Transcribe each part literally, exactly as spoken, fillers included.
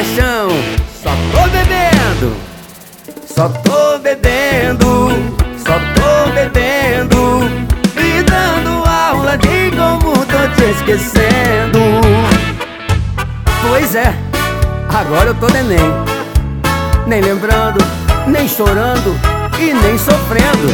paixão. Só tô bebendo, só tô bebendo, só tô bebendo e dando aula de como tô te esquecendo. Pois é, agora eu tô neném, nem lembrando, nem chorando e nem sofrendo.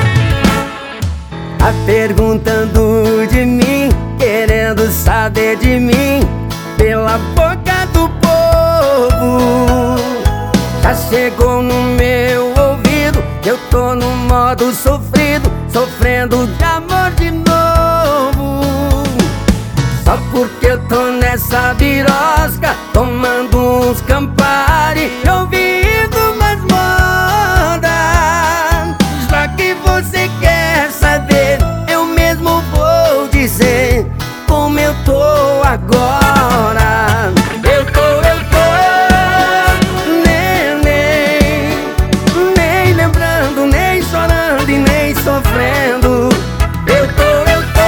Tá perguntando de mim, querendo saber de mim pela boca do povo. Já chegou no meu ouvido, eu tô no modo sofrido, sofrendo de amor de novo. Só porque eu tô nessa birosca, tomando uns Campari e ouvindo umas modas. Já que você quer saber, eu mesmo vou dizer como eu tô agora. Eu tô, eu tô neném, nem lembrando, nem chorando e nem sofrendo. Eu tô, eu tô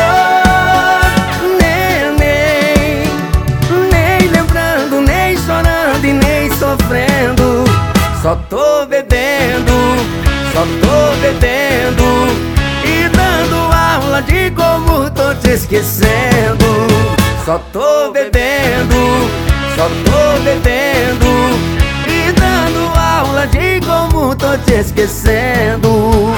neném, nem lembrando, nem chorando e nem sofrendo. Só tô bebendo, só tô bebendo e dando aula de como tô te esquecendo. Só tô bebendo, só tô bebendo e dando aula de como tô te esquecendo.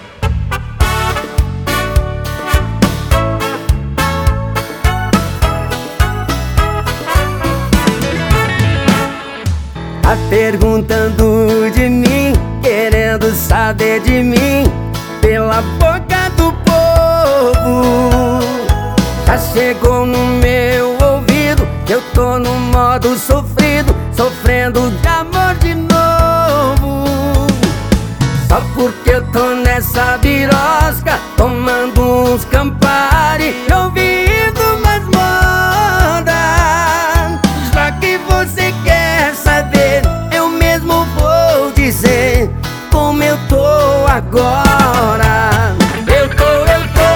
Tá perguntando de mim, querendo saber de mim pela boca do povo. Já chegou no meu ouvido, eu tô no modo sofrido, sofrendo de amor de novo. Só porque eu tô nessa birosca, tomando uns Campari e ouvindo umas modas. Já que você quer saber, eu mesmo vou dizer como eu tô agora. Eu tô, eu tô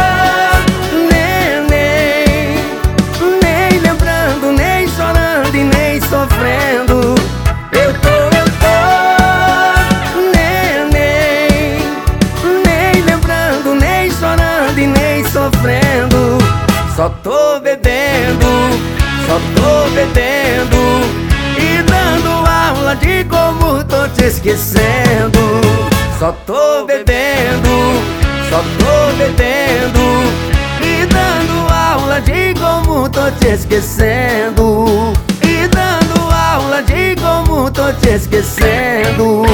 neném, nem lembrando, nem chorando e nem sofrendo. Eu tô, eu tô neném, nem lembrando, nem chorando e nem sofrendo. Só tô bebendo, só tô bebendo e dando aula de como tô te esquecendo. Só tô bebendo, só tô bebendo e dando aula de como tô te esquecendo. E dando aula de como tô te esquecendo.